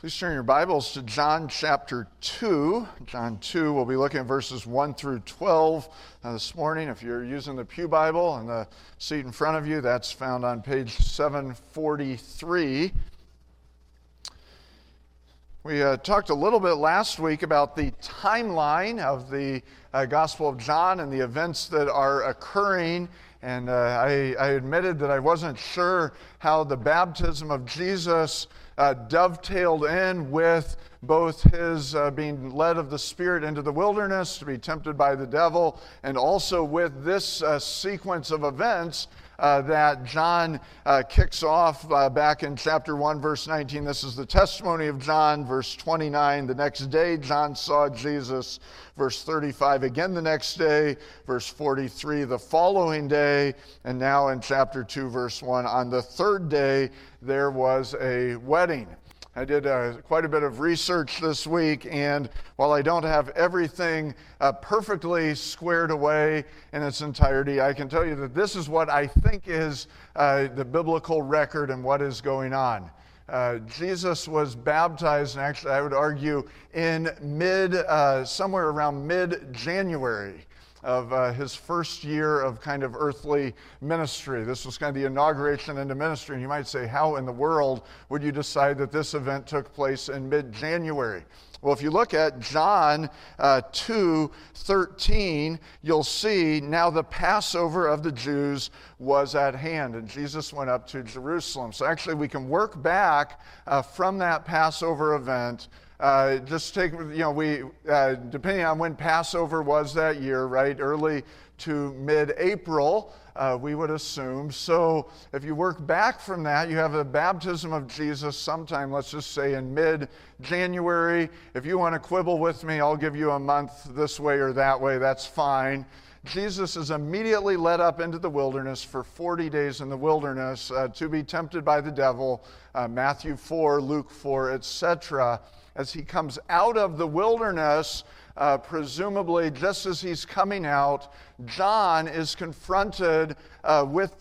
Please turn your Bibles to John chapter 2. John 2, we'll be looking at verses 1 through 12 this morning. If you're using the Pew Bible on the seat in front of you, that's found on page 743. We talked a little bit last week about the timeline of the Gospel of John and the events that are occurring. And I admitted that I wasn't sure how the baptism of Jesus dovetailed in with both his being led of the Spirit into the wilderness to be tempted by the devil, and also with this sequence of events that John kicks off back in chapter 1, verse 19. This is the testimony of John, verse 29. The next day John saw Jesus, verse 35. Again the next day, verse 43. The following day, and now in chapter 2, verse 1. On the third day there was a wedding. I did quite a bit of research this week, and while I don't have everything perfectly squared away in its entirety, I can tell you that this is what I think is the biblical record and what is going on. Jesus was baptized, and actually I would argue in somewhere around mid-January of his first year of kind of earthly ministry. This was kind of the inauguration into ministry. And you might say, how in the world would you decide that this event took place in mid-January? Well, if you look at John 2:13, you'll see now the Passover of the Jews was at hand, and Jesus went up to Jerusalem. So actually we can work back from that Passover event. Just take, depending on when Passover was that year, right, early to mid-April, we would assume. So if you work back from that, you have the baptism of Jesus sometime, let's just say in mid-January. If you want to quibble with me, I'll give you a month this way or that way, that's fine. Jesus is immediately led up into the wilderness for 40 days in the wilderness to be tempted by the devil, Matthew 4, Luke 4, etc. As he comes out of the wilderness, presumably just as he's coming out, John is confronted with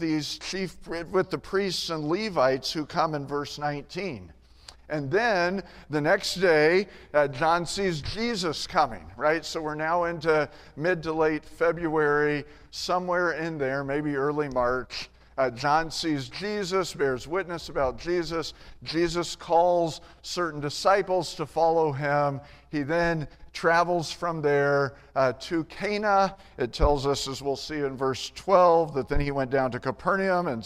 the priests and Levites who come in verse 19. And then the next day, John sees Jesus coming, right? So we're now into mid to late February, somewhere in there, maybe early March. John sees Jesus, bears witness about Jesus. Jesus calls certain disciples to follow him. He then travels from there to Cana. It tells us, as we'll see in verse 12, that then he went down to Capernaum and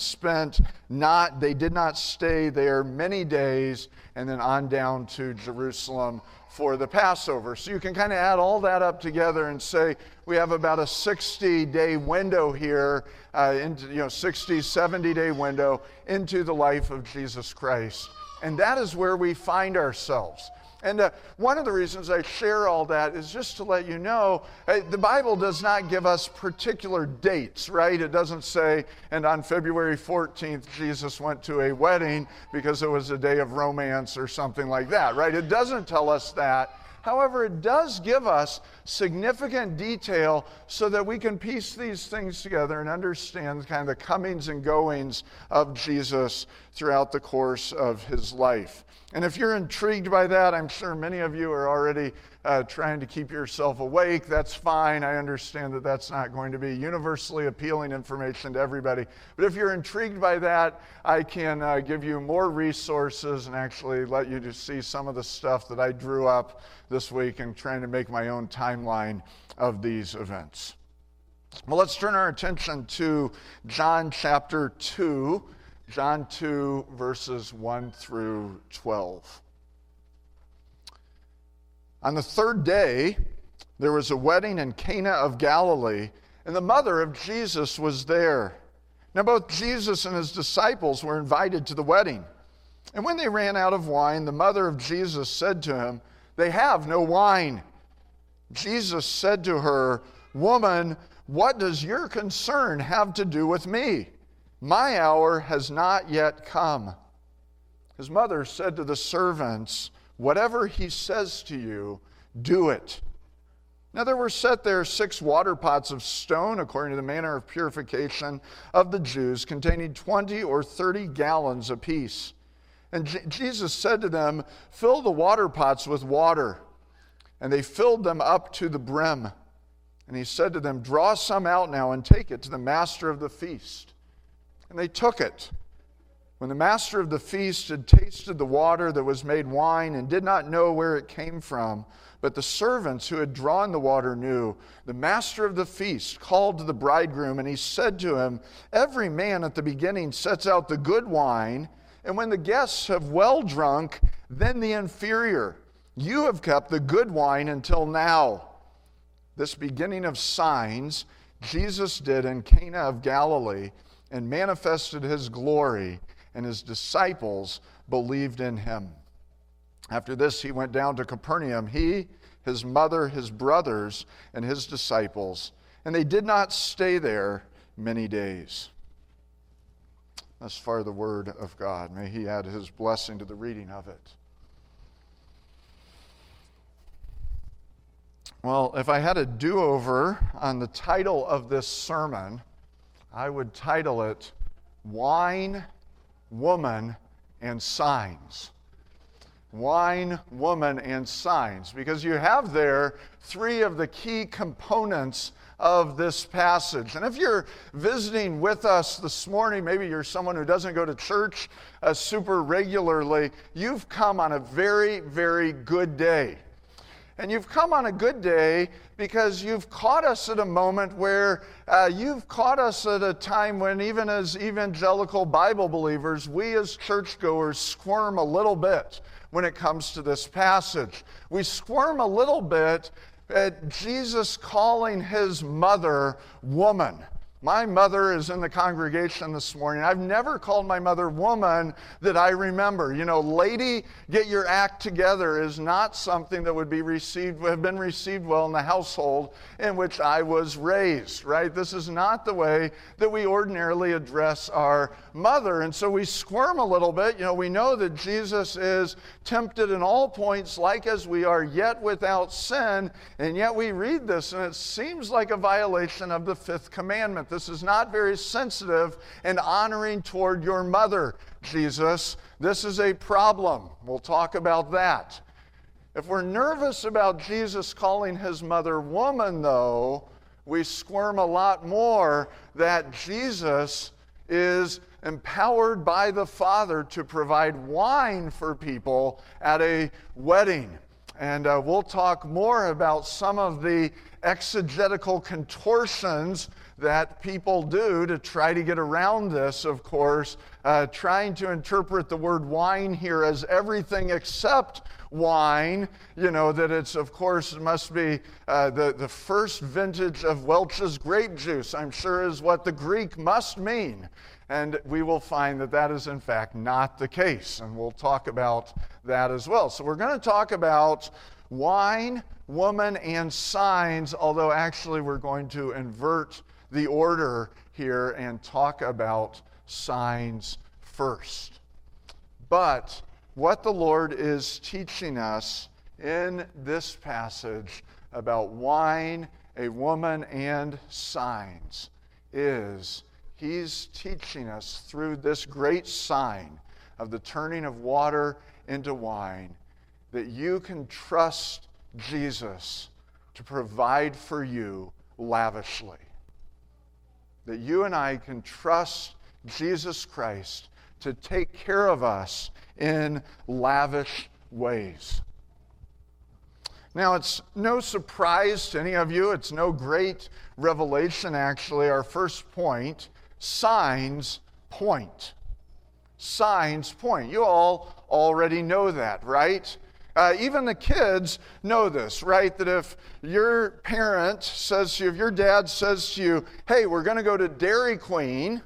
they did not stay there many days, and then on down to Jerusalem for the Passover. So you can kind of add all that up together and say we have about a 60-day window here, 60, 70-day window into the life of Jesus Christ. And that is where we find ourselves. And one of the reasons I share all that is just to let you know, the Bible does not give us particular dates, right? It doesn't say, and on February 14th, Jesus went to a wedding because it was a day of romance or something like that, right? It doesn't tell us that. However, it does give us significant detail so that we can piece these things together and understand kind of the comings and goings of Jesus throughout the course of his life. And if you're intrigued by that, I'm sure many of you are already trying to keep yourself awake. That's fine. I understand that that's not going to be universally appealing information to everybody. But if you're intrigued by that, I can give you more resources and actually let you to see some of the stuff that I drew up this week and trying to make my own timeline of these events. Well, let's turn our attention to John chapter 2. John 2, verses 1 through 12. On the third day, there was a wedding in Cana of Galilee, and the mother of Jesus was there. Now both Jesus and his disciples were invited to the wedding. And when they ran out of wine, the mother of Jesus said to him, "They have no wine." Jesus said to her, "Woman, what does your concern have to do with me? My hour has not yet come." His mother said to the servants, "Whatever he says to you, do it." Now there were set there 6 water pots of stone, according to the manner of purification of the Jews, containing 20 or 30 gallons apiece. And Jesus said to them, "Fill the water pots with water." And they filled them up to the brim. And he said to them, "Draw some out now and take it to the master of the feast." And they took it. When the master of the feast had tasted the water that was made wine and did not know where it came from, but the servants who had drawn the water knew, the master of the feast called to the bridegroom, and he said to him, "Every man at the beginning sets out the good wine, and when the guests have well drunk, then the inferior. You have kept the good wine until now." This beginning of signs Jesus did in Cana of Galilee and manifested his glory, and his disciples believed in him. After this, he went down to Capernaum, he, his mother, his brothers, and his disciples, and they did not stay there many days. Thus far the word of God. May he add his blessing to the reading of it. Well, if I had a do-over on the title of this sermon, I would title it Wine, Woman, and Signs. Wine, woman, and signs. Because you have there three of the key components of this passage. And if you're visiting with us this morning, maybe you're someone who doesn't go to church super regularly, you've come on a very, very good day. And you've come on a good day because you've caught us at a moment where you've caught us at a time when even as evangelical Bible believers, we as churchgoers squirm a little bit when it comes to this passage. We squirm a little bit at Jesus calling his mother woman. My mother is in the congregation this morning. I've never called my mother woman that I remember. You know, lady, get your act together is not something that would have been received well in the household in which I was raised, right? This is not the way that we ordinarily address our mother. And so we squirm a little bit. You know, we know that Jesus is tempted in all points like as we are, yet without sin. And yet we read this and it seems like a violation of the fifth commandment. This is not very sensitive and honoring toward your mother, Jesus. This is a problem. We'll talk about that. If we're nervous about Jesus calling his mother woman, though, we squirm a lot more that Jesus is empowered by the Father to provide wine for people at a wedding. And we'll talk more about some of the exegetical contortions that people do to try to get around this, of course, trying to interpret the word wine here as everything except wine, you know, that it's, of course, must be the first vintage of Welch's grape juice, I'm sure is what the Greek must mean. And we will find that that is, in fact, not the case. And we'll talk about that as well. So we're going to talk about wine, woman, and signs, although actually we're going to invert the order here and talk about signs first. But what the Lord is teaching us in this passage about wine, a woman, and signs is he's teaching us through this great sign of the turning of water into wine that you can trust Jesus to provide for you lavishly. That you and I can trust Jesus Christ to take care of us in lavish ways. Now, it's no surprise to any of you, it's no great revelation actually, our first point, signs point. Signs point. You all already know that, right? Even the kids know this, right? That if your parent says to you, if your dad says to you, hey, we're going to go to Dairy Queen,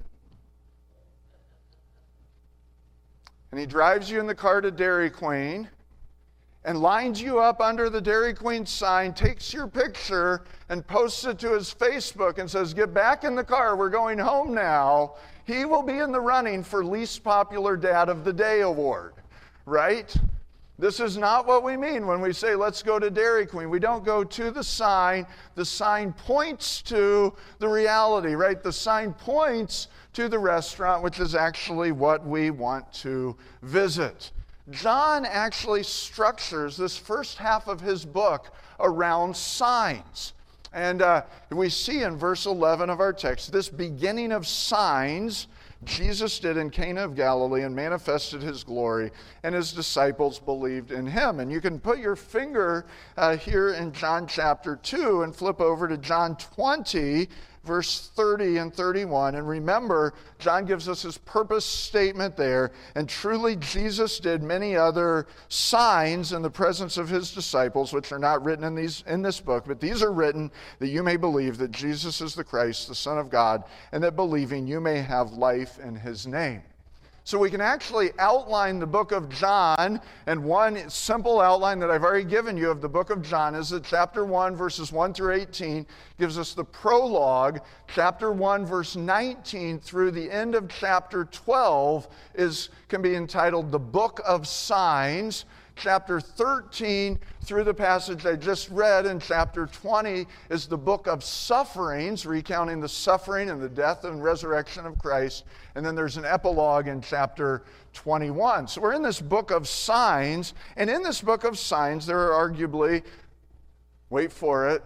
and he drives you in the car to Dairy Queen and lines you up under the Dairy Queen sign, takes your picture and posts it to his Facebook and says, get back in the car, we're going home now, he will be in the running for Least Popular Dad of the Day award, right? This is not what we mean when we say, let's go to Dairy Queen. We don't go to the sign. The sign points to the reality, right? The sign points to the restaurant, which is actually what we want to visit. John actually structures this first half of his book around signs. And we see in verse 11 of our text, this beginning of signs Jesus did in Cana of Galilee and manifested his glory, and his disciples believed in him. And you can put your finger here in John chapter 2 and flip over to John 20, verse 30 and 31. And remember, John gives us his purpose statement there. And truly, Jesus did many other signs in the presence of his disciples, which are not written in this book, but these are written that you may believe that Jesus is the Christ, the Son of God, and that believing you may have life in his name. So we can actually outline the book of John, and one simple outline that I've already given you of the book of John is that chapter 1, verses 1 through 18 gives us the prologue. Chapter 1, verse 19 through the end of chapter 12 can be entitled the book of signs. Chapter 13 through the passage I just read in chapter 20 is the book of sufferings, recounting the suffering and the death and resurrection of Christ. And then there's an epilogue in chapter 21. So we're in this book of signs, and in this book of signs there are arguably, wait for it,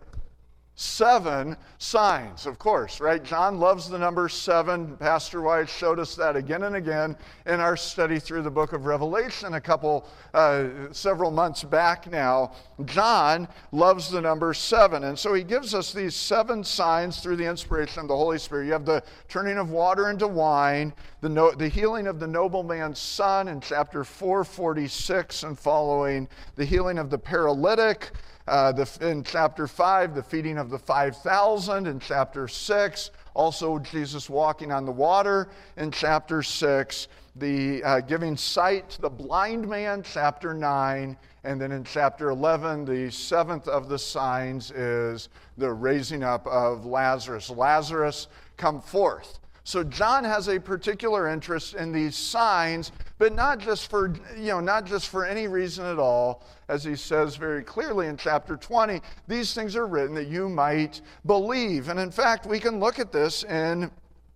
7 signs, of course, right? John loves the number 7. Pastor White showed us that again and again in our study through the book of Revelation several months back now. John loves the number 7, and so he gives us these 7 signs through the inspiration of the Holy Spirit. You have the turning of water into wine, the healing of the nobleman's son in chapter 4:46 and following, the healing of the paralytic, in chapter 5, the feeding of the 5,000. In chapter 6, also Jesus walking on the water. In chapter 6, the giving sight to the blind man, chapter 9. And then in chapter 11, the 7th of the signs is the raising up of Lazarus. Lazarus, come forth. So John has a particular interest in these signs, but not just for any reason at all. As he says very clearly in chapter 20, these things are written that you might believe. And in fact, we can look at this in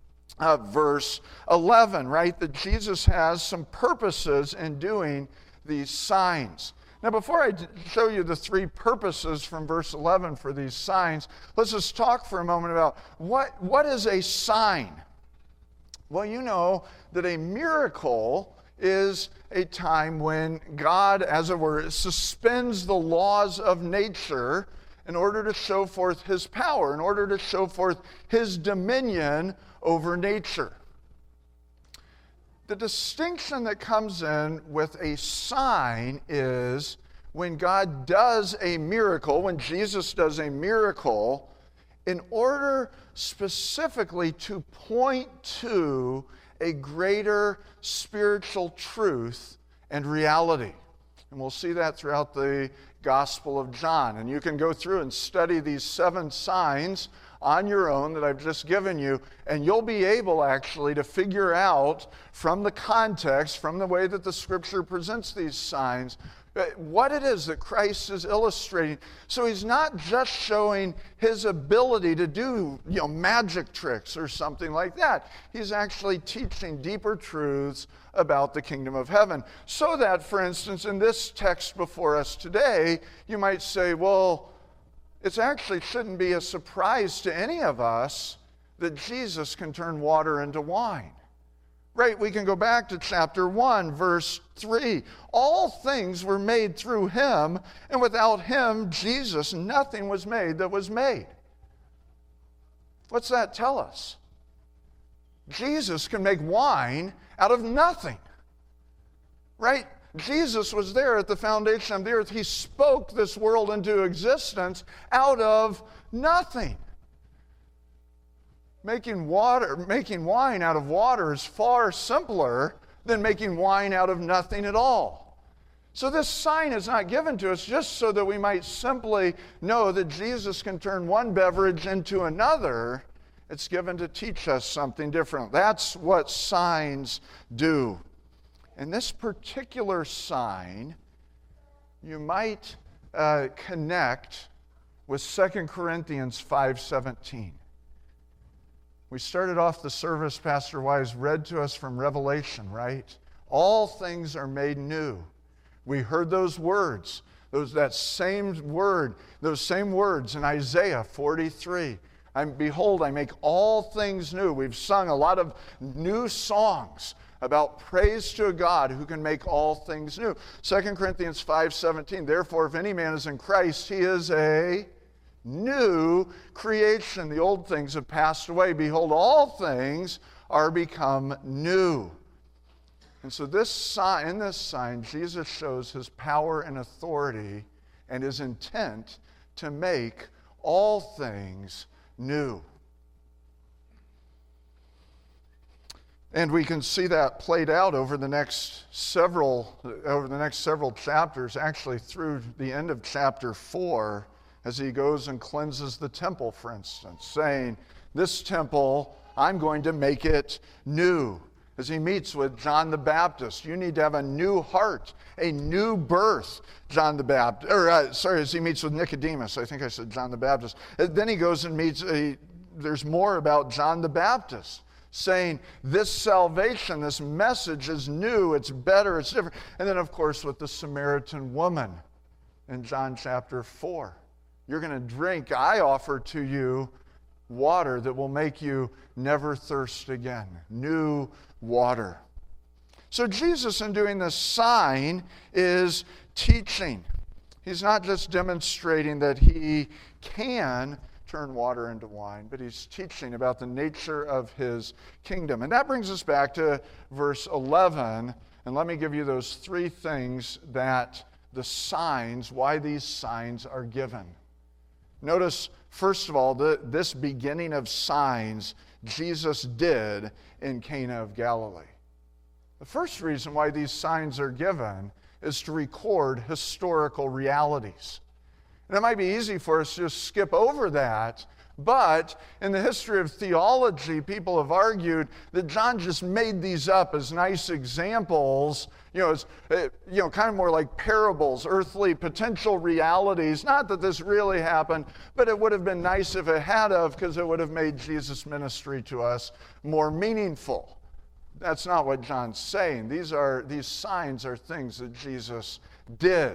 verse 11, right? That Jesus has some purposes in doing these signs. Now, before I show you the 3 purposes from verse 11 for these signs, let's just talk for a moment about what is a sign? Well, you know that a miracle is a time when God, as it were, suspends the laws of nature in order to show forth his power, in order to show forth his dominion over nature. The distinction that comes in with a sign is when God does a miracle, when Jesus does a miracle, in order specifically to point to a greater spiritual truth and reality. And we'll see that throughout the Gospel of John. And you can go through and study these 7 signs on your own that I've just given you, and you'll be able actually to figure out from the context, from the way that the Scripture presents these signs, what it is that Christ is illustrating. So he's not just showing his ability to do, magic tricks or something like that. He's actually teaching deeper truths about the kingdom of heaven. So that, for instance, in this text before us today, you might say, well, it actually shouldn't be a surprise to any of us that Jesus can turn water into wine. Right, we can go back to chapter 1, verse 3. All things were made through him, and without him, Jesus, nothing was made that was made. What's that tell us? Jesus can make wine out of nothing. Right? Jesus was there at the foundation of the earth. He spoke this world into existence out of nothing. Making wine out of water is far simpler than making wine out of nothing at all. So this sign is not given to us just so that we might simply know that Jesus can turn one beverage into another. It's given to teach us something different. That's what signs do. And this particular sign you might connect with 2 Corinthians 5:17. We started off the service, Pastor Wise read to us from Revelation, right? All things are made new. We heard those words, those same words in Isaiah 43. Behold, I make all things new. We've sung a lot of new songs about praise to a God who can make all things new. 2 Corinthians 5:17, therefore, if any man is in Christ, he is a new creation. The old things have passed away. Behold, all things are become new. And so in this sign, Jesus shows his power and authority and his intent to make all things new. And we can see that played out over the next several chapters, actually through the end of chapter 4, as he goes and cleanses the temple, for instance, saying, this temple, I'm going to make it new. As he meets with John the Baptist, you need to have a new heart, a new birth, John the Baptist. As he meets with Nicodemus, I think I said John the Baptist. Then he goes and meets, there's more about John the Baptist, saying this salvation, this message is new, it's better, it's different. And then, of course, with the Samaritan woman in John chapter 4. You're going to drink, I offer to you water that will make you never thirst again. New water. So Jesus, in doing this sign, is teaching. He's not just demonstrating that he can turn water into wine, but he's teaching about the nature of his kingdom. And that brings us back to verse 11. And let me give you those three things that the signs, why these signs are given. Notice, first of all, this beginning of signs Jesus did in Cana of Galilee. The first reason why these signs are given is to record historical realities. And it might be easy for us to just skip over that, but in the history of theology, people have argued that John just made these up as nice examples, kind of more like parables, earthly potential realities. Not that this really happened, but it would have been nice if it had of, because it would have made Jesus' ministry to us more meaningful. That's not what John's saying. These signs are things that Jesus did.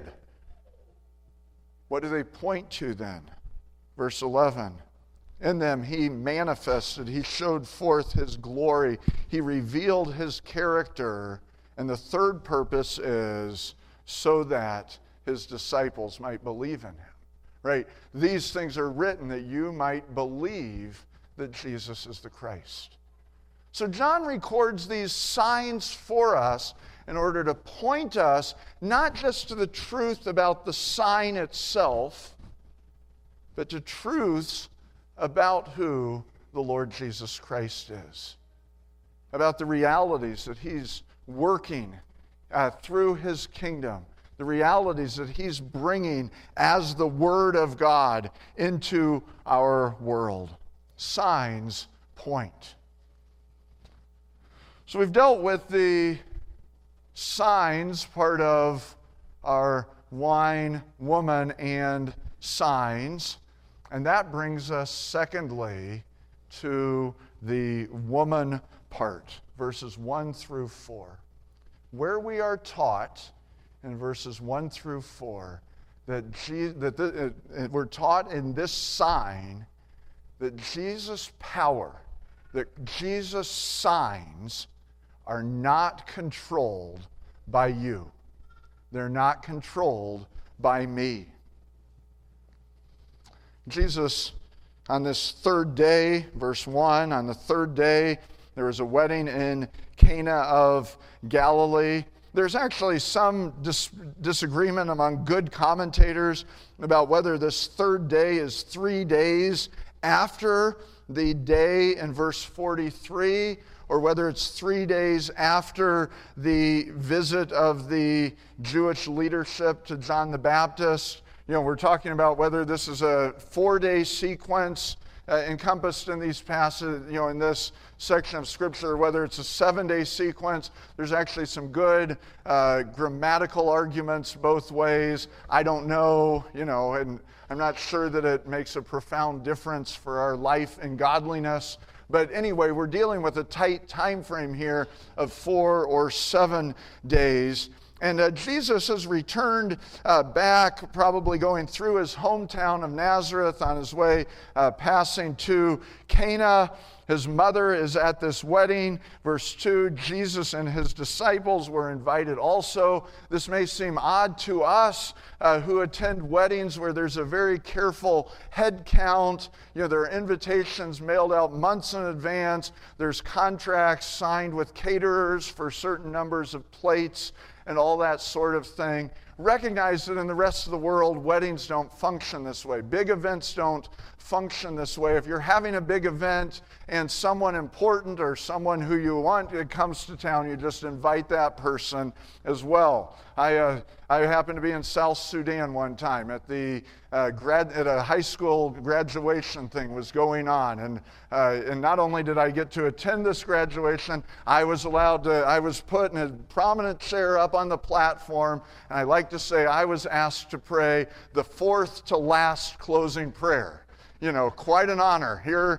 What do they point to then? Verse 11. In them he manifested, he showed forth his glory, he revealed his character, and the third purpose is so that his disciples might believe in him. Right? These things are written that you might believe that Jesus is the Christ. So John records these signs for us in order to point us not just to the truth about the sign itself, but to truths about who the Lord Jesus Christ is, about the realities that he's working through his kingdom, the realities that he's bringing as the Word of God into our world. Signs point. So we've dealt with the signs, part of our wine, woman, and signs. And that brings us, secondly, to the woman part, verses 1 through 4, where we are taught in verses 1 through 4 that we're taught in this sign that Jesus' power, that Jesus' signs are not controlled by you. They're not controlled by me. Jesus, on this third day, verse 1, on the third day, there was a wedding in Cana of Galilee. There's actually some disagreement among good commentators about whether this third day is 3 days after the day in verse 43, or whether it's 3 days after the visit of the Jewish leadership to John the Baptist. We're talking about whether this is a 4-day sequence encompassed in these passages, in this section of Scripture, whether it's a 7-day sequence. There's actually some good grammatical arguments both ways. I don't know, and I'm not sure that it makes a profound difference for our life and godliness. But anyway, we're dealing with a tight time frame here of 4 or 7 days. And Jesus has returned back, probably going through his hometown of Nazareth on his way, passing to Cana. His mother is at this wedding. Verse 2, Jesus and his disciples were invited also. This may seem odd to us who attend weddings where there's a very careful head count. There are invitations mailed out months in advance. There's contracts signed with caterers for certain numbers of plates and all that sort of thing. Recognize that in the rest of the world, weddings don't function this way. Big events don't function this way. If you're having a big event and someone important or someone who you want comes to town, you just invite that person as well. I happened to be in South Sudan one time at at a high school graduation thing was going on, and not only did I get to attend this graduation, I was put in a prominent chair up on the platform, and I like to say I was asked to pray the fourth to last closing prayer. Quite an honor. Here,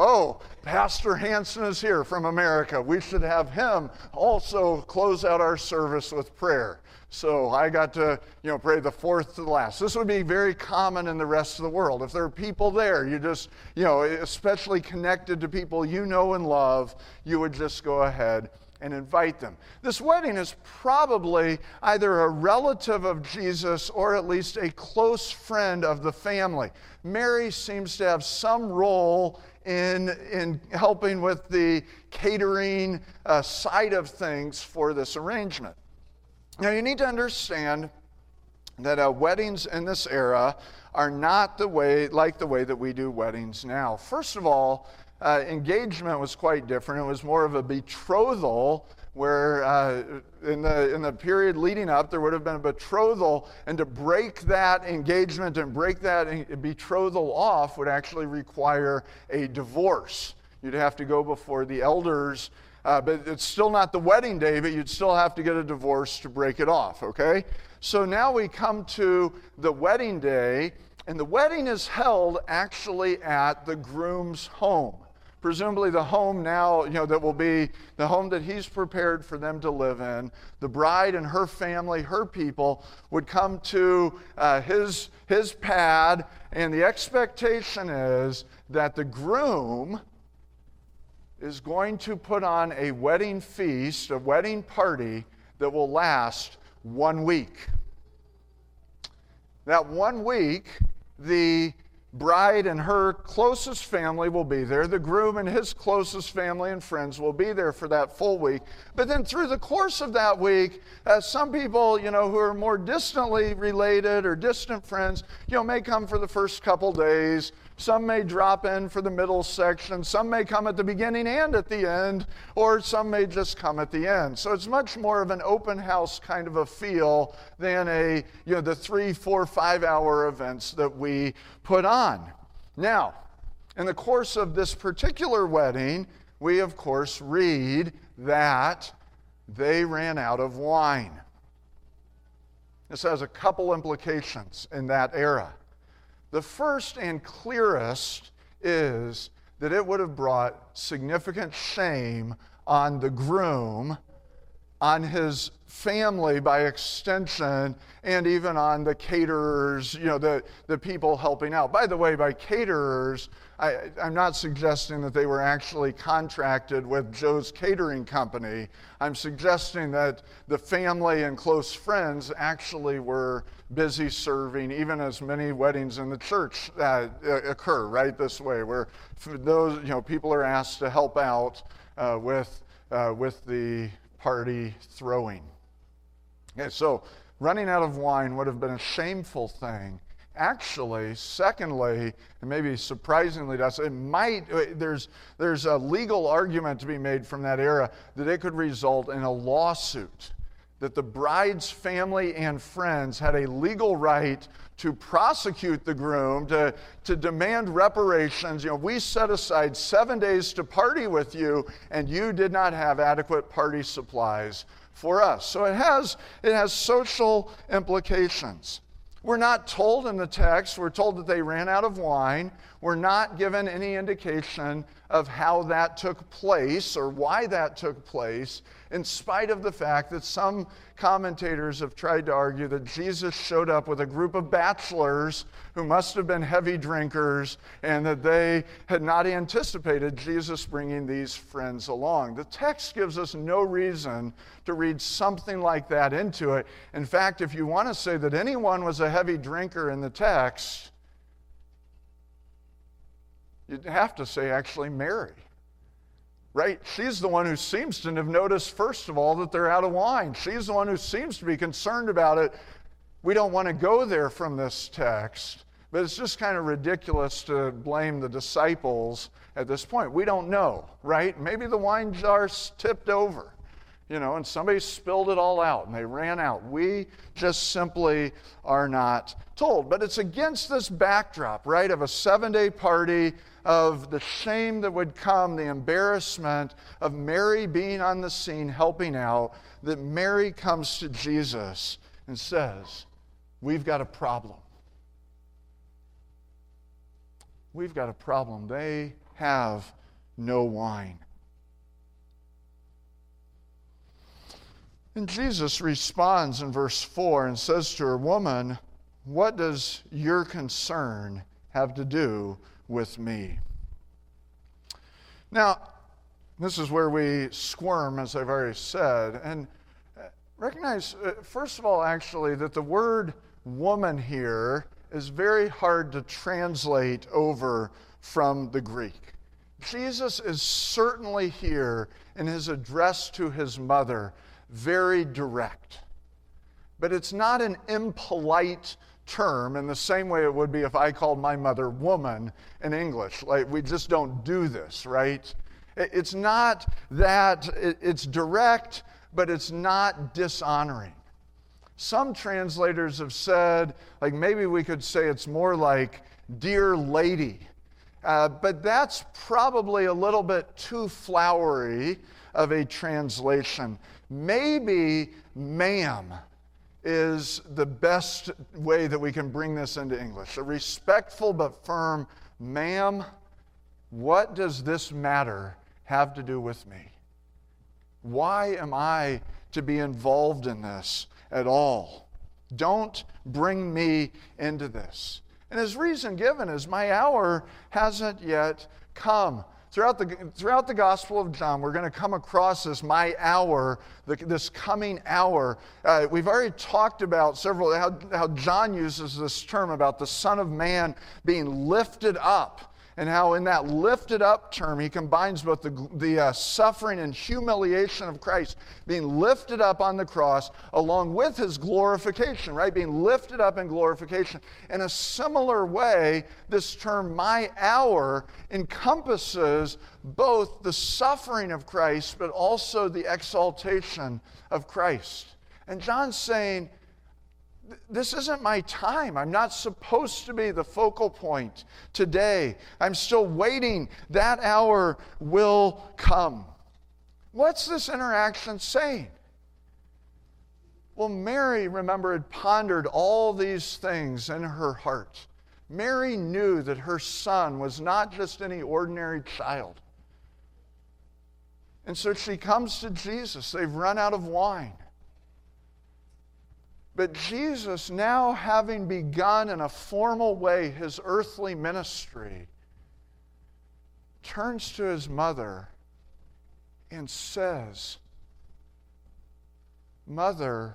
Pastor Hansen is here from America. We should have him also close out our service with prayer. So I got to, pray the fourth to the last. This would be very common in the rest of the world. If there are people there, you just, especially connected to people you know and love, you would just go ahead and invite them. This wedding is probably either a relative of Jesus or at least a close friend of the family. Mary seems to have some role in helping with the catering side of things for this arrangement. Now you need to understand that weddings in this era are not like the way that we do weddings now. First of all, engagement was quite different. It was more of a betrothal where in the period leading up, there would have been a betrothal, and to break that engagement and break that betrothal off would actually require a divorce. You'd have to go before the elders, but it's still not the wedding day, but you'd still have to get a divorce to break it off, okay? So now we come to the wedding day, and the wedding is held actually at the groom's home. Presumably the home now, that will be the home that he's prepared for them to live in. The bride and her family, her people, would come to his pad, and the expectation is that the groom is going to put on a wedding feast, a wedding party that will last 1 week. That 1 week, the bride and her closest family will be there. The groom and his closest family and friends will be there for that full week. But then through the course of that week, some people, who are more distantly related or distant friends, may come for the first couple days. Some may drop in for the middle section. Some may come at the beginning and at the end, or some may just come at the end. So it's much more of an open house kind of a feel than the 3, 4, 5 hour events that we put on. Now, in the course of this particular wedding, we of course read that they ran out of wine. This has a couple implications in that era. The first and clearest is that it would have brought significant shame on the groom, on his family by extension, and even on the caterers, the people helping out. By the way, by caterers, I'm not suggesting that they were actually contracted with Joe's Catering Company. I'm suggesting that the family and close friends actually were busy serving, even as many weddings in the church occur right this way, where those people are asked to help out with the party throwing. Okay, so running out of wine would have been a shameful thing. Actually, secondly, and maybe surprisingly to us, there's a legal argument to be made from that era that it could result in a lawsuit. that the bride's family and friends had a legal right to prosecute the groom, to demand reparations. We set aside 7 days to party with you, and you did not have adequate party supplies for us. So it has social implications. We're not told in the text, we're told that they ran out of wine. We're not given any indication of how that took place or why that took place, in spite of the fact that some commentators have tried to argue that Jesus showed up with a group of bachelors who must have been heavy drinkers and that they had not anticipated Jesus bringing these friends along. The text gives us no reason to read something like that into it. In fact, if you want to say that anyone was a heavy drinker in the text, you'd have to say actually Mary, right? She's the one who seems to have noticed, first of all, that they're out of wine. She's the one who seems to be concerned about it. We don't want to go there from this text, but it's just kind of ridiculous to blame the disciples at this point. We don't know, right? Maybe the wine jar's tipped over, and somebody spilled it all out and they ran out. We just simply are not told. But it's against this backdrop, right, of a 7-day party, of the shame that would come, the embarrassment of Mary being on the scene helping out, that Mary comes to Jesus and says, we've got a problem. We've got a problem. They have no wine. And Jesus responds in verse 4 and says to her, "Woman, what does your concern have to do with me?" Now, this is where we squirm, as I've already said, and recognize, first of all, actually, that the word woman here is very hard to translate over from the Greek. Jesus is certainly here in his address to his mother very direct. But it's not an impolite term in the same way it would be if I called my mother woman in English. Like, we just don't do this, right? It's not that, it's direct, but it's not dishonoring. Some translators have said, like, maybe we could say it's more like dear lady. But that's probably a little bit too flowery of a translation. Maybe ma'am is the best way that we can bring this into English. A respectful but firm, ma'am, what does this matter have to do with me? Why am I to be involved in this at all? Don't bring me into this. And his reason given is, my hour hasn't yet come. Throughout the Gospel of John, we're going to come across this my hour, this coming hour. We've already talked about how John uses this term about the Son of Man being lifted up, and how in that lifted up term he combines both the suffering and humiliation of Christ being lifted up on the cross along with his glorification, right? Being lifted up in glorification. In a similar way, this term my hour encompasses both the suffering of Christ but also the exaltation of Christ. And John's saying, this isn't my time. I'm not supposed to be the focal point today. I'm still waiting. That hour will come. What's this interaction saying? Well, Mary, remember, had pondered all these things in her heart. Mary knew that her son was not just any ordinary child. And so she comes to Jesus. They've run out of wine. But Jesus, now having begun in a formal way his earthly ministry, turns to his mother and says, "Mother,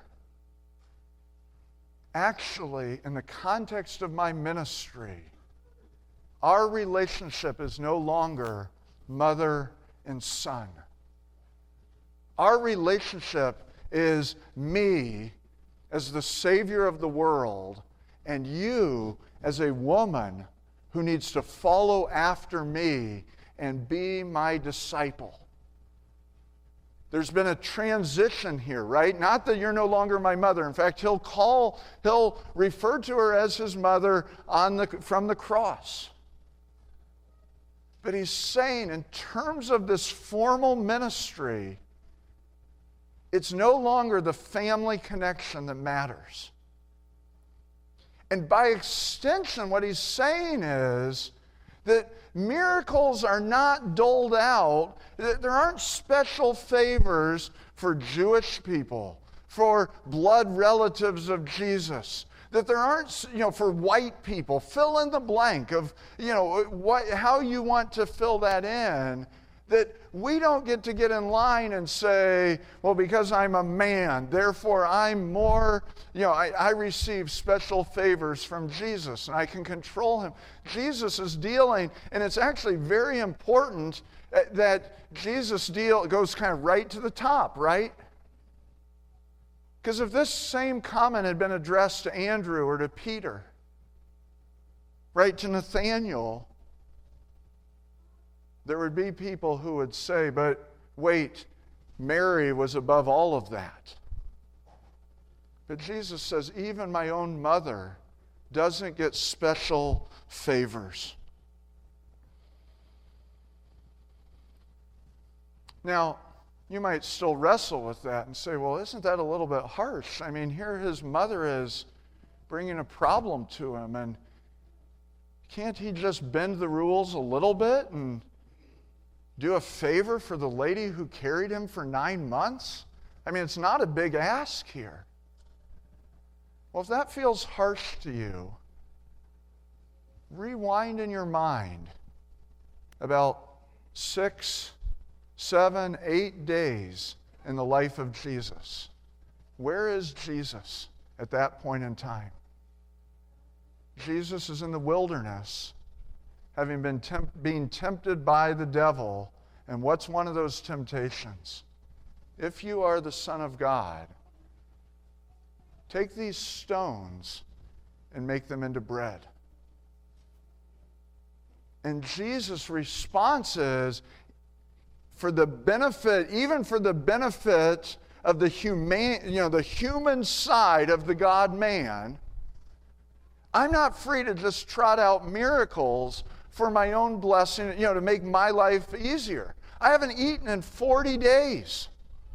actually, in the context of my ministry, our relationship is no longer mother and son. Our relationship is me as the Savior of the world, and you as a woman who needs to follow after me and be my disciple. There's been a transition here, right? Not that you're no longer my mother. In fact, he'll refer to her as his mother from the cross. But he's saying, in terms of this formal ministry, it's no longer the family connection that matters. And by extension, what he's saying is that miracles are not doled out. There aren't special favors for Jewish people, for blood relatives of Jesus. That there aren't, for white people. Fill in the blank of, how you want to fill that in. That we don't get in line and say, well, because I'm a man, therefore I'm more, I receive special favors from Jesus and I can control him. Jesus is dealing, and it's actually very important that Jesus goes kind of right to the top, right? Because if this same comment had been addressed to Andrew or to Peter, right, to Nathaniel, there would be people who would say, but wait, Mary was above all of that. But Jesus says, even my own mother doesn't get special favors. Now, you might still wrestle with that and say, well, isn't that a little bit harsh? I mean, here his mother is bringing a problem to him, and can't he just bend the rules a little bit and do a favor for the lady who carried him for 9 months? I mean, it's not a big ask here. Well, if that feels harsh to you, rewind in your mind about 6, 7, 8 days in the life of Jesus. Where is Jesus at that point in time? Jesus is in the wilderness, having been being tempted by the devil. And what's one of those temptations? If you are the Son of God, take these stones and make them into bread. And Jesus' response is, for the benefit of the human side of the God-man, I'm not free to just trot out miracles for my own blessing, to make my life easier. I haven't eaten in 40 days.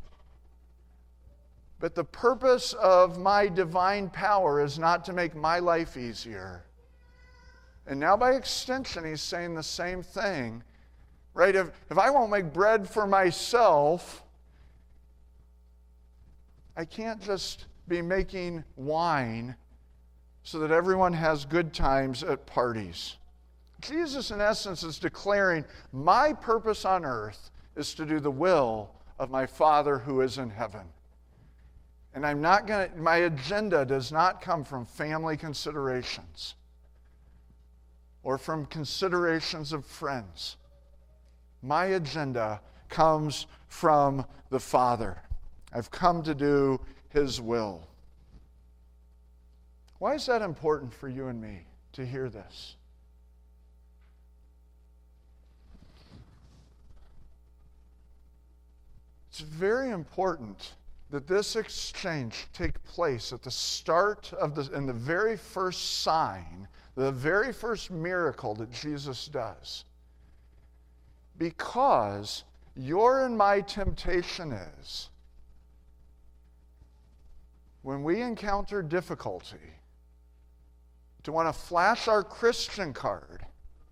But the purpose of my divine power is not to make my life easier. And now by extension, he's saying the same thing. Right? If I won't make bread for myself, I can't just be making wine so that everyone has good times at parties. Jesus, in essence, is declaring, my purpose on earth is to do the will of my Father who is in heaven. And my agenda does not come from family considerations or from considerations of friends. My agenda comes from the Father. I've come to do his will. Why is that important for you and me to hear this? It's very important that this exchange take place at the start of and the very first sign, the very first miracle that Jesus does. Because your and my temptation is, when we encounter difficulty, to want to flash our Christian card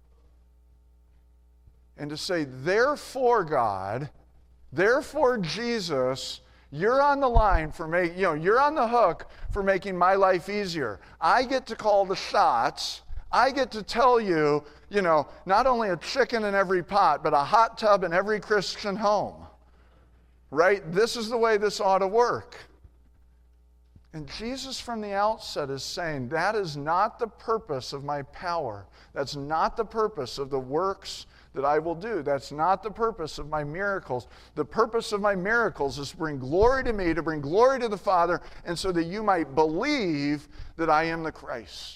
and to say, therefore God, therefore Jesus, you're on the line for you're on the hook for making my life easier. I get to call the shots. I get to tell you, not only a chicken in every pot, but a hot tub in every Christian home. Right? This is the way this ought to work. And Jesus from the outset is saying, that is not the purpose of my power. That's not the purpose of the works that I will do. That's not the purpose of my miracles. The purpose of my miracles is to bring glory to me, to bring glory to the Father, and so that you might believe that I am the Christ.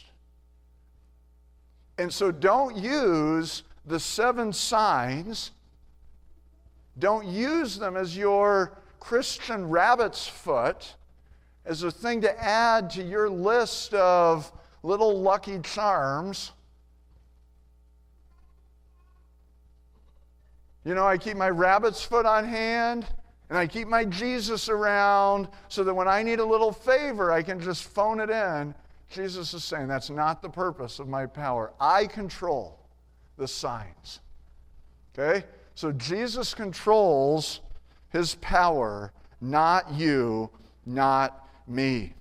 And so don't use the 7 signs, don't use them as your Christian rabbit's foot as a thing to add to your list of little lucky charms. You know, I keep my rabbit's foot on hand, and I keep my Jesus around so that when I need a little favor, I can just phone it in. Jesus is saying that's not the purpose of my power. I control the signs. Okay? So Jesus controls his power, not you, not me.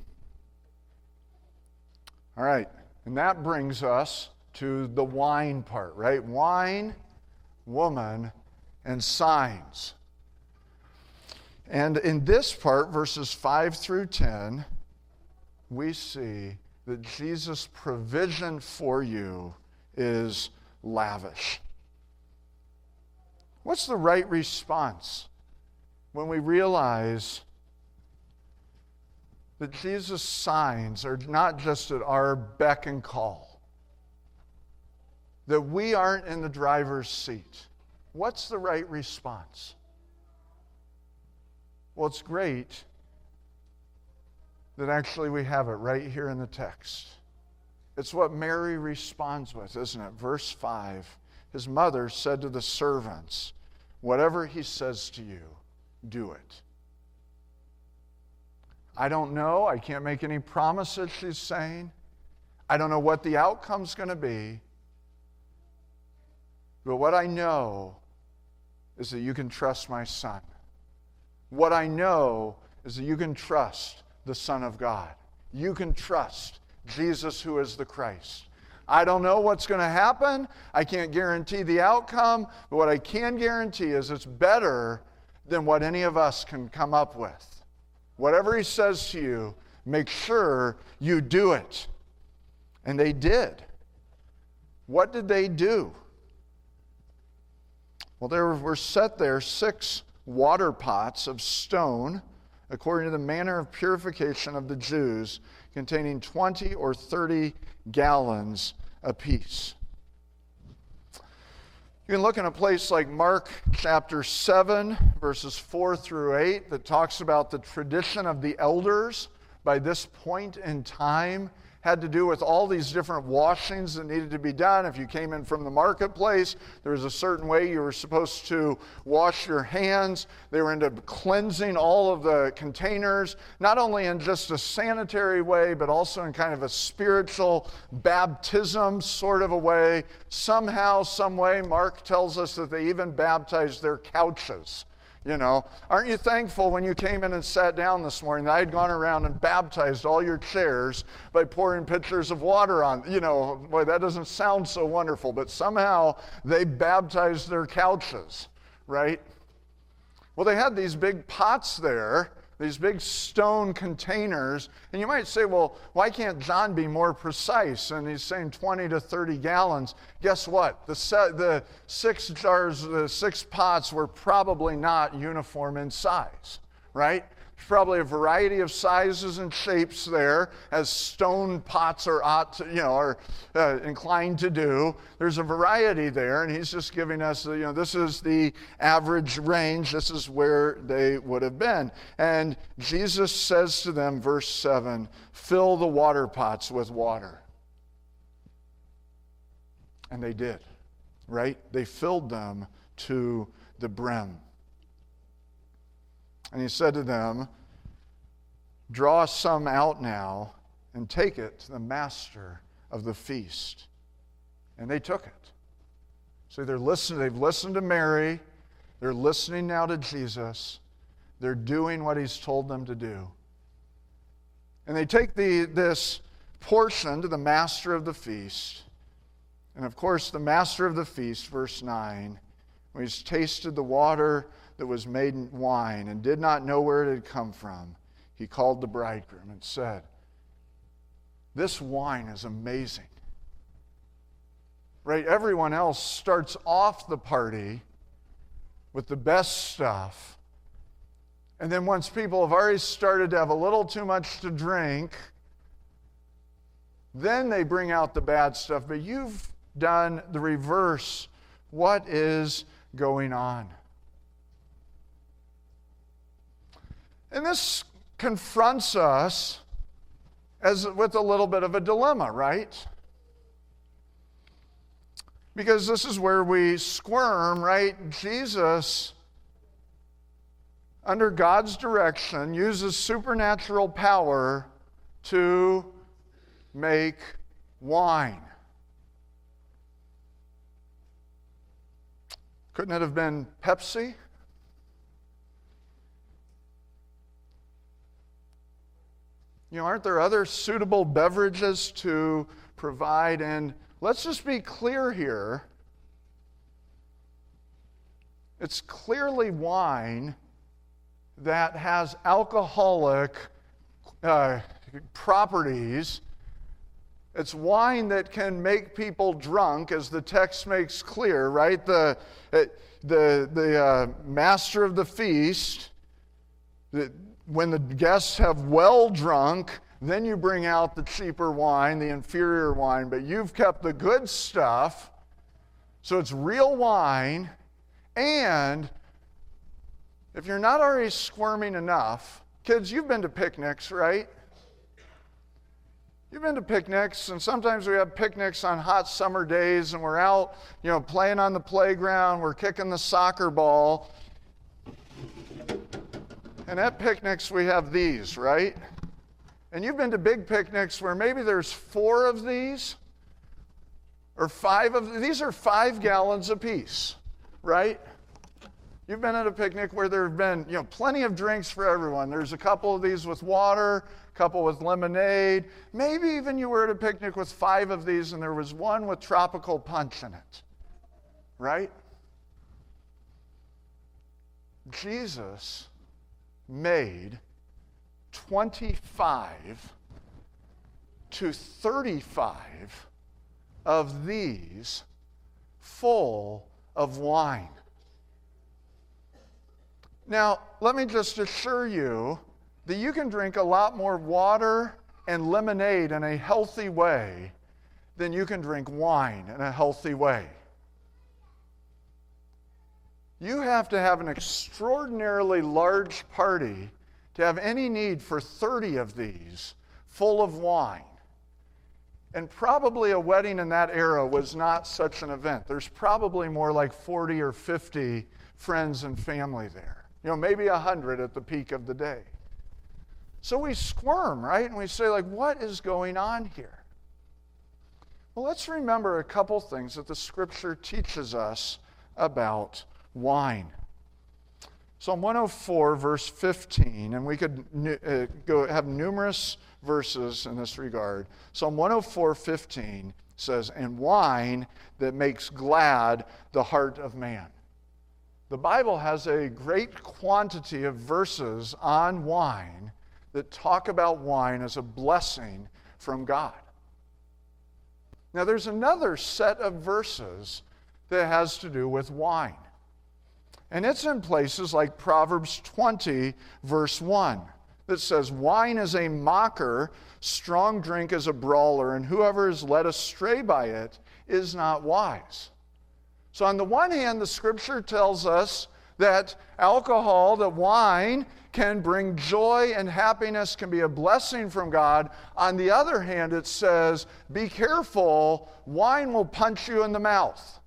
All right, and that brings us to the wine part, right? Wine, woman, and signs. And in this part, verses 5 through 10, we see that Jesus' provision for you is lavish. What's the right response when we realize that Jesus' signs are not just at our beck and call, that we aren't in the driver's seat? What's the right response? Well, it's great that actually we have it right here in the text. It's what Mary responds with, isn't it? Verse 5, his mother said to the servants, "Whatever he says to you, do it." I don't know. I can't make any promises, she's saying. I don't know what the outcome's going to be. But what I know is that you can trust my son. What I know is that you can trust the Son of God. You can trust Jesus, who is the Christ. I don't know what's going to happen. I can't guarantee the outcome. But what I can guarantee is it's better than what any of us can come up with. Whatever he says to you, make sure you do it. And they did. What did they do? Well, there were set there 6 water pots of stone, according to the manner of purification of the Jews, containing 20 or 30 gallons apiece. You can look in a place like Mark chapter 7, verses 4 through 8, that talks about the tradition of the elders by this point in time. Had to do with all these different washings that needed to be done. If you came in from the marketplace, there was a certain way you were supposed to wash your hands. They were into cleansing all of the containers, not only in just a sanitary way, but also in kind of a spiritual baptism sort of a way. Somehow, some way, Mark tells us that they even baptized their couches. You know, aren't you thankful when you came in and sat down this morning that I had gone around and baptized all your chairs by pouring pitchers of water on? You know, boy, that doesn't sound so wonderful, but somehow they baptized their couches, right? Well, they had these big pots there, these big stone containers, and you might say, well, why can't John be more precise? And he's saying 20 to 30 gallons. Guess what? The 6 jars, the 6 pots were probably not uniform in size, right? There's probably a variety of sizes and shapes there, as stone pots are inclined to do. There's a variety there, and he's just giving us, this is the average range. This is where they would have been. And Jesus says to them, verse 7, fill the water pots with water. And they did, right? They filled them to the brim. And he said to them, draw some out now and take it to the master of the feast. And they took it. So they've listened to Mary. They're listening now to Jesus. They're doing what he's told them to do. And they take this portion to the master of the feast. And of course, the master of the feast, verse 9, when he's tasted the water that was made in wine and did not know where it had come from, he called the bridegroom and said, this wine is amazing. Right? Everyone else starts off the party with the best stuff. And then once people have already started to have a little too much to drink, then they bring out the bad stuff. But you've done the reverse. What is going on? And this confronts us with a little bit of a dilemma, right? Because this is where we squirm, right? Jesus, under God's direction, uses supernatural power to make wine. Couldn't it have been Pepsi? Aren't there other suitable beverages to provide? And let's just be clear here. It's clearly wine that has alcoholic properties. It's wine that can make people drunk, as the text makes clear, right? The master of the feast, when the guests have well drunk, then you bring out the cheaper wine, the inferior wine, but you've kept the good stuff, so it's real wine. And if you're not already squirming enough, kids, you've been to picnics, right? You've been to picnics, and sometimes we have picnics on hot summer days, and we're out, playing on the playground, we're kicking the soccer ball. And at picnics, we have these, right? And you've been to big picnics where maybe there's 4 of these, or 5 of these are 5 gallons apiece, right? You've been at a picnic where there have been, plenty of drinks for everyone. There's a couple of these with water, a couple with lemonade. Maybe even you were at a picnic with 5 of these and there was one with tropical punch in it, right? Jesus made 25 to 35 of these full of wine. Now, let me just assure you that you can drink a lot more water and lemonade in a healthy way than you can drink wine in a healthy way. You have to have an extraordinarily large party to have any need for 30 of these full of wine. And probably a wedding in that era was not such an event. There's probably more like 40 or 50 friends and family there. Maybe 100 at the peak of the day. So we squirm, right? And we say, what is going on here? Well, let's remember a couple things that the Scripture teaches us about wine. Psalm 104, verse 15, and we could have numerous verses in this regard. Psalm 104, 15 says, "And wine that makes glad the heart of man." The Bible has a great quantity of verses on wine that talk about wine as a blessing from God. Now, there's another set of verses that has to do with wine. And it's in places like Proverbs 20, verse 1, that says, "Wine is a mocker, strong drink is a brawler, and whoever is led astray by it is not wise." So on the one hand, the Scripture tells us that alcohol, that wine, can bring joy and happiness, can be a blessing from God. On the other hand, it says, be careful, wine will punch you in the mouth.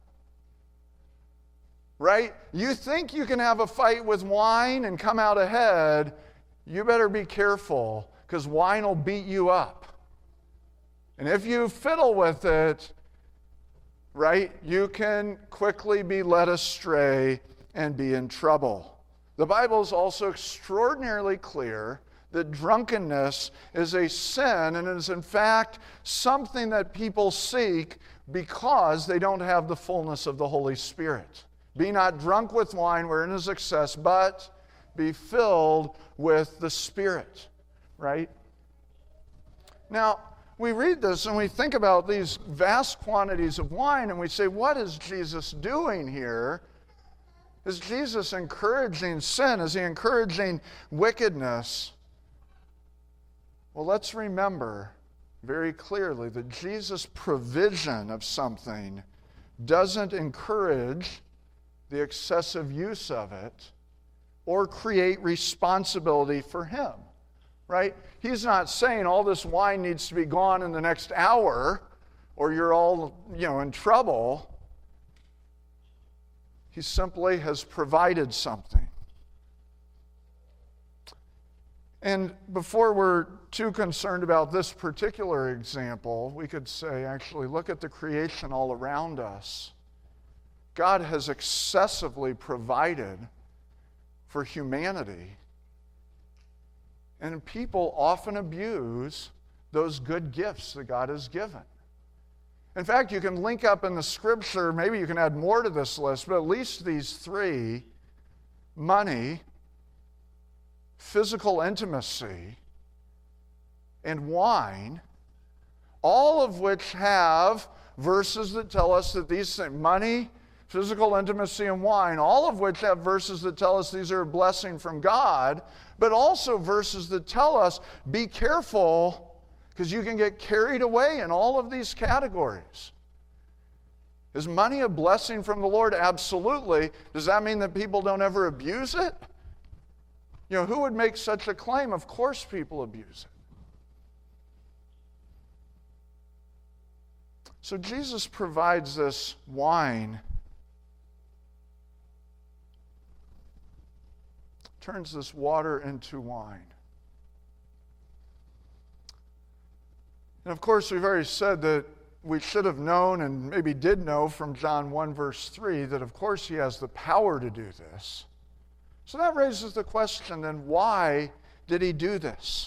Right? You think you can have a fight with wine and come out ahead, you better be careful, because wine will beat you up. And if you fiddle with it, right, you can quickly be led astray and be in trouble. The Bible is also extraordinarily clear that drunkenness is a sin and is in fact something that people seek because they don't have the fullness of the Holy Spirit. Be not drunk with wine wherein is excess, but be filled with the Spirit, right? Now, we read this and we think about these vast quantities of wine and we say, what is Jesus doing here? Is Jesus encouraging sin? Is he encouraging wickedness? Well, let's remember very clearly that Jesus' provision of something doesn't encourage the excessive use of it, or create responsibility for him, right? He's not saying all this wine needs to be gone in the next hour or you're all, in trouble. He simply has provided something. And before we're too concerned about this particular example, we could say, actually, look at the creation all around us. God has excessively provided for humanity. And people often abuse those good gifts that God has given. In fact, you can link up in the scripture, maybe you can add more to this list, but at least these three: money, physical intimacy, and wine, all of which have verses that tell us that these things, money, physical intimacy, and wine, all of which have verses that tell us these are a blessing from God, but also verses that tell us, be careful, because you can get carried away in all of these categories. Is money a blessing from the Lord? Absolutely. Does that mean that people don't ever abuse it? Who would make such a claim? Of course people abuse it. So Jesus provides this wine, turns this water into wine. And of course, we've already said that we should have known, and maybe did know from John 1 verse 3, that of course he has the power to do this. So that raises the question then, why did he do this?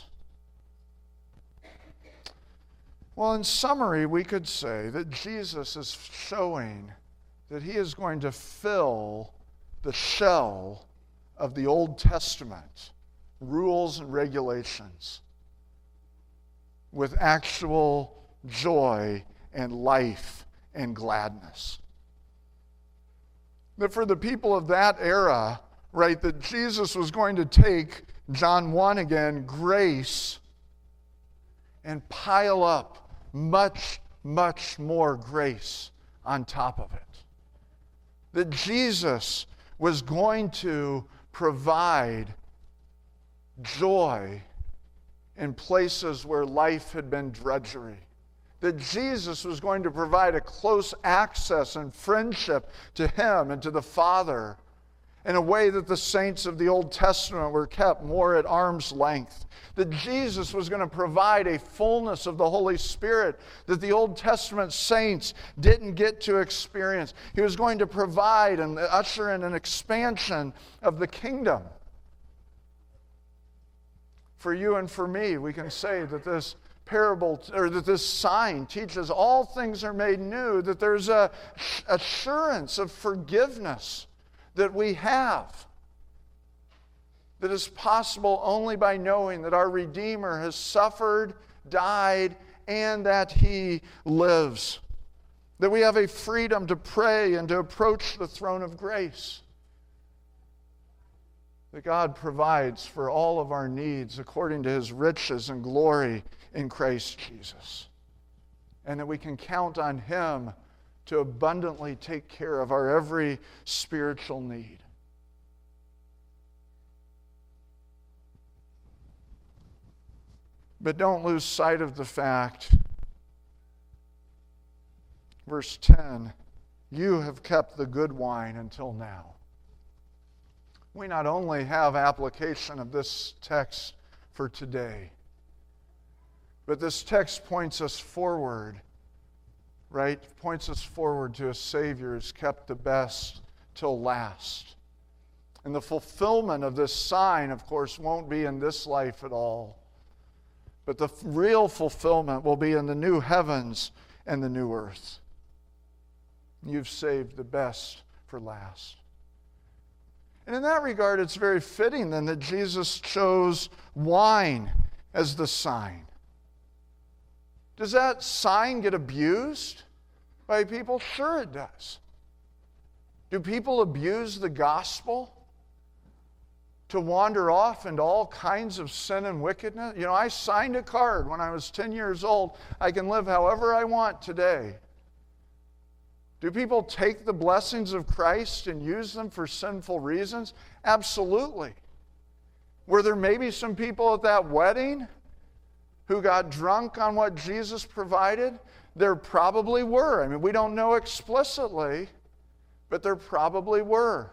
Well, in summary, we could say that Jesus is showing that he is going to fill the shell of the Old Testament rules and regulations with actual joy and life and gladness. That for the people of that era, right, that Jesus was going to take, John 1 again, grace, and pile up much, much more grace on top of it. That Jesus was going to provide joy in places where life had been drudgery. That Jesus was going to provide a close access and friendship to him and to the Father in a way that the saints of the Old Testament were kept more at arm's length. That Jesus was going to provide a fullness of the Holy Spirit that the Old Testament saints didn't get to experience. He was going to provide and usher in an expansion of the kingdom. For you and for me, we can say that this parable, or that this sign teaches all things are made new, that there's a assurance of forgiveness that we have, that is possible only by knowing that our Redeemer has suffered, died, and that he lives. That we have a freedom to pray and to approach the throne of grace. That God provides for all of our needs according to his riches and glory in Christ Jesus. And that we can count on him to abundantly take care of our every spiritual need. But don't lose sight of the fact, verse 10, you have kept the good wine until now. We not only have application of this text for today, but this text points us forward, right? Points us forward to a Savior who's kept the best till last. And the fulfillment of this sign, of course, won't be in this life at all. But the real fulfillment will be in the new heavens and the new earth. You've saved the best for last. And in that regard, it's very fitting then that Jesus chose wine as the sign. Does that sign get abused by people? Sure it does. Do people abuse the gospel to wander off into all kinds of sin and wickedness? I signed a card when I was 10 years old. I can live however I want today. Do people take the blessings of Christ and use them for sinful reasons? Absolutely. Were there maybe some people at that wedding who got drunk on what Jesus provided? There probably were. I mean, we don't know explicitly, but there probably were.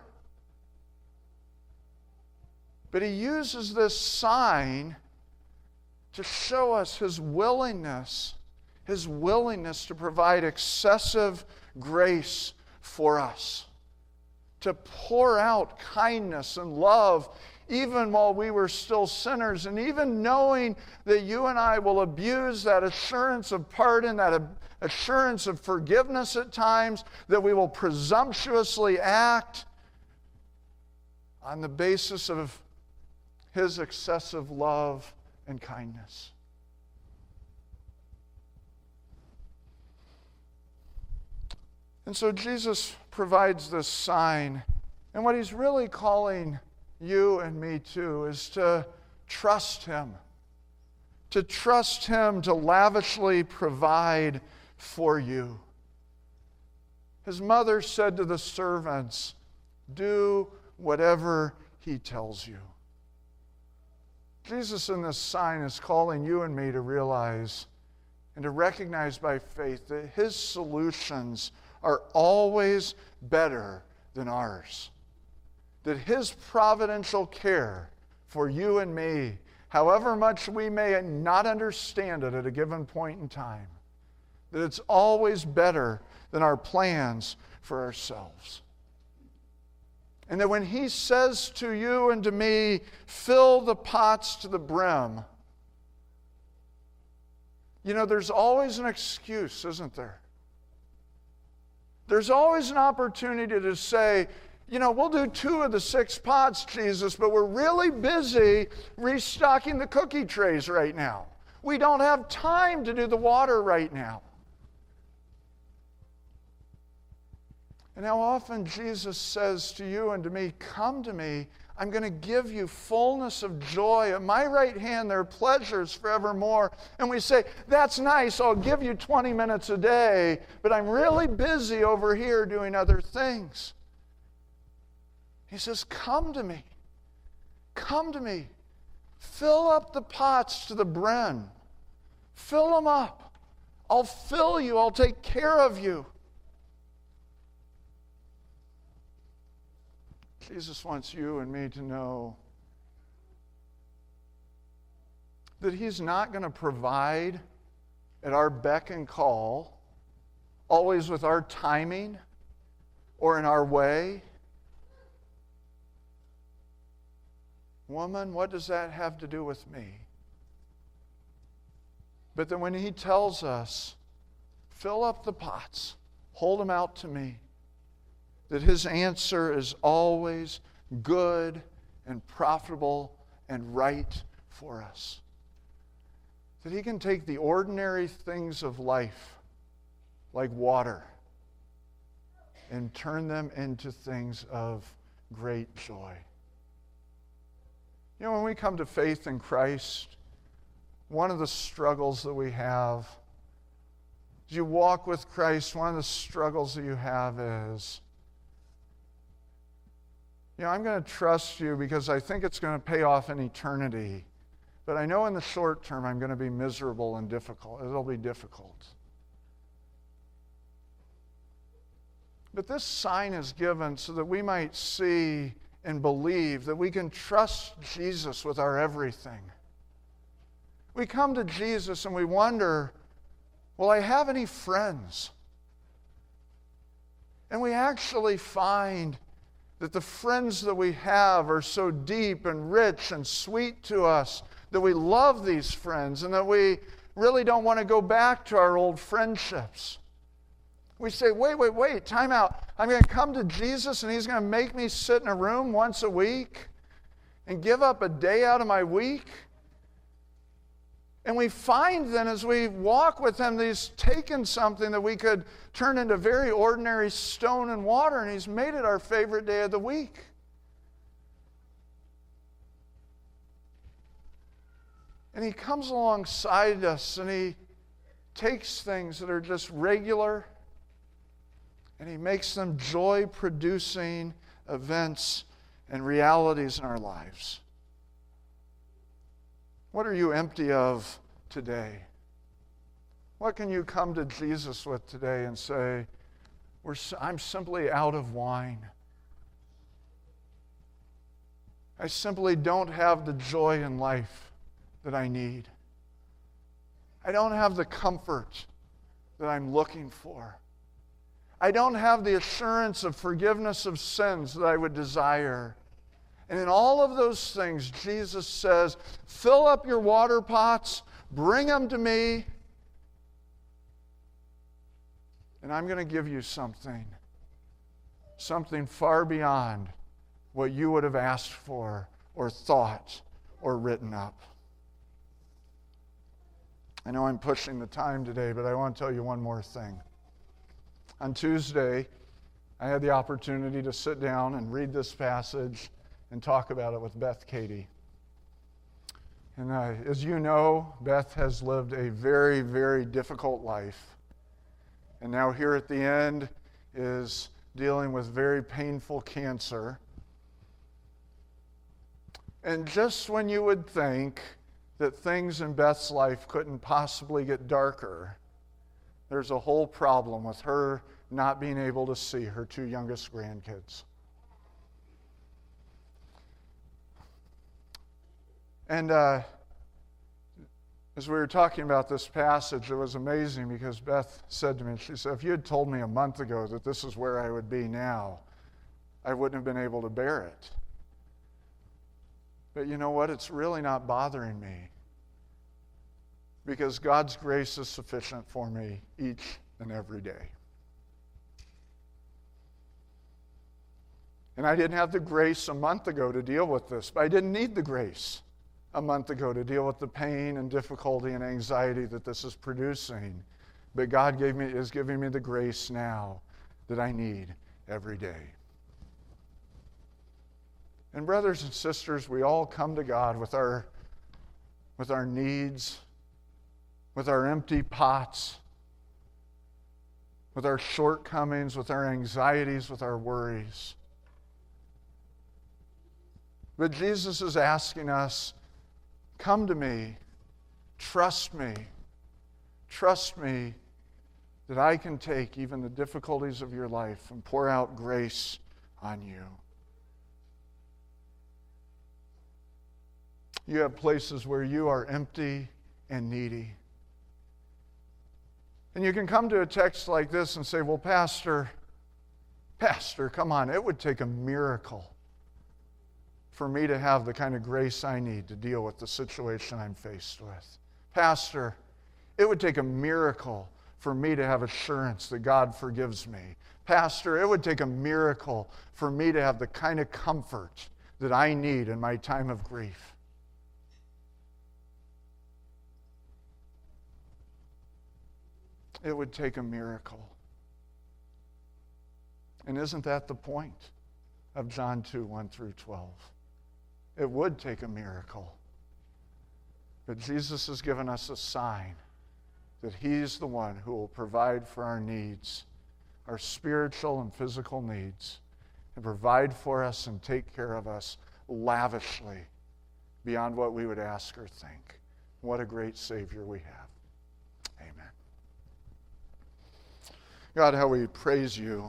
But he uses this sign to show us his willingness to provide excessive grace for us, to pour out kindness and love even while we were still sinners, and even knowing that you and I will abuse that assurance of pardon, that assurance of forgiveness at times, that we will presumptuously act on the basis of his excessive love and kindness. And so Jesus provides this sign, and what he's really calling you and me to is to trust him. To trust him to lavishly provide for you. His mother said to the servants, "Do whatever he tells you." Jesus in this sign is calling you and me to realize and to recognize by faith that his solutions are always better than ours. That his providential care for you and me, however much we may not understand it at a given point in time, that it's always better than our plans for ourselves. And that when he says to you and to me, fill the pots to the brim, there's always an excuse, isn't there? There's always an opportunity to say, we'll do 2 of the 6 pots, Jesus, but we're really busy restocking the cookie trays right now. We don't have time to do the water right now. And how often Jesus says to you and to me, come to me, I'm going to give you fullness of joy. At my right hand there are pleasures forevermore. And we say, that's nice, I'll give you 20 minutes a day, but I'm really busy over here doing other things. He says, come to me. Come to me. Fill up the pots to the brim. Fill them up. I'll fill you. I'll take care of you. Jesus wants you and me to know that he's not going to provide at our beck and call, always with our timing or in our way. Woman, what does that have to do with me? But then when he tells us, fill up the pots, hold them out to me, that his answer is always good and profitable and right for us. That he can take the ordinary things of life, like water, and turn them into things of great joy. When we come to faith in Christ, one of the struggles that we have, as you walk with Christ, one of the struggles that you have is, I'm going to trust you because I think it's going to pay off in eternity. But I know in the short term I'm going to be miserable and difficult. It'll be difficult. But this sign is given so that we might see and believe that we can trust Jesus with our everything. We come to Jesus and we wonder, will I have any friends? And we actually find that the friends that we have are so deep and rich and sweet to us that we love these friends and that we really don't want to go back to our old friendships. We say, wait, time out. I'm going to come to Jesus and he's going to make me sit in a room once a week and give up a day out of my week? And we find then as we walk with him that he's taken something that we could turn into very ordinary stone and water, and he's made it our favorite day of the week. And he comes alongside us and he takes things that are just regular and he makes them joy-producing events and realities in our lives. What are you empty of today? What can you come to Jesus with today and say, I'm simply out of wine. I simply don't have the joy in life that I need. I don't have the comfort that I'm looking for. I don't have the assurance of forgiveness of sins that I would desire. And in all of those things, Jesus says, fill up your water pots, bring them to me, and I'm going to give you something far beyond what you would have asked for or thought or written up. I know I'm pushing the time today, but I want to tell you one more thing. On Tuesday, I had the opportunity to sit down and read this passage and talk about it with Beth Katie. And as you know, Beth has lived a very, very difficult life. And now here at the end is dealing with very painful cancer. And just when you would think that things in Beth's life couldn't possibly get darker, there's a whole problem with her not being able to see her two youngest grandkids. And as we were talking about this passage, it was amazing because Beth said to me, she said, if you had told me a month ago that this is where I would be now, I wouldn't have been able to bear it. But you know what? It's really not bothering me because God's grace is sufficient for me each and every day. And I didn't have the grace a month ago to deal with this, but I didn't need the grace a month ago to deal with the pain and difficulty and anxiety that this is producing. But God is giving me the grace now that I need every day. And brothers and sisters, we all come to God with our needs, with our empty pots, with our shortcomings, with our anxieties, with our worries. But Jesus is asking us, come to me, trust me that I can take even the difficulties of your life and pour out grace on you. You have places where you are empty and needy. And you can come to a text like this and say, well, Pastor, come on, it would take a miracle for me to have the kind of grace I need to deal with the situation I'm faced with. Pastor, it would take a miracle for me to have assurance that God forgives me. Pastor, it would take a miracle for me to have the kind of comfort that I need in my time of grief. It would take a miracle. And isn't that the point of John 2, 1 through 12? It would take a miracle. But Jesus has given us a sign that He's the one who will provide for our needs, our spiritual and physical needs, and provide for us and take care of us lavishly beyond what we would ask or think. What a great Savior we have. Amen. God, how we praise you.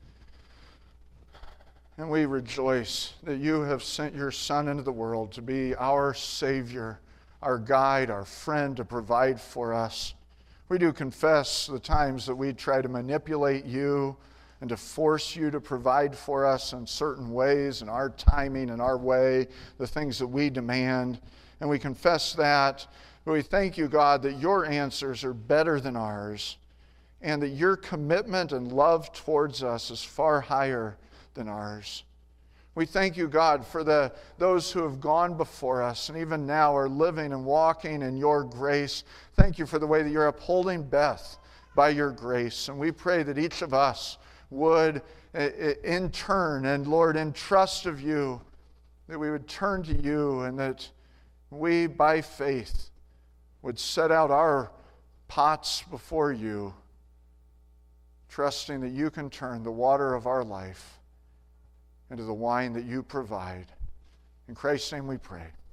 And we rejoice that you have sent your Son into the world to be our Savior, our guide, our friend, to provide for us. We do confess the times that we try to manipulate you and to force you to provide for us in certain ways, in our timing, in our way, the things that we demand. And we confess that. But we thank you, God, that your answers are better than ours and that your commitment and love towards us is far higher than ours. We thank you, God, for those who have gone before us and even now are living and walking in your grace. Thank you for the way that you're upholding Beth by your grace. And we pray that each of us would in turn and, Lord, in trust of you, that we would turn to you and that we, by faith, would set out our pots before you, trusting that you can turn the water of our life and to the wine that you provide. In Christ's name we pray.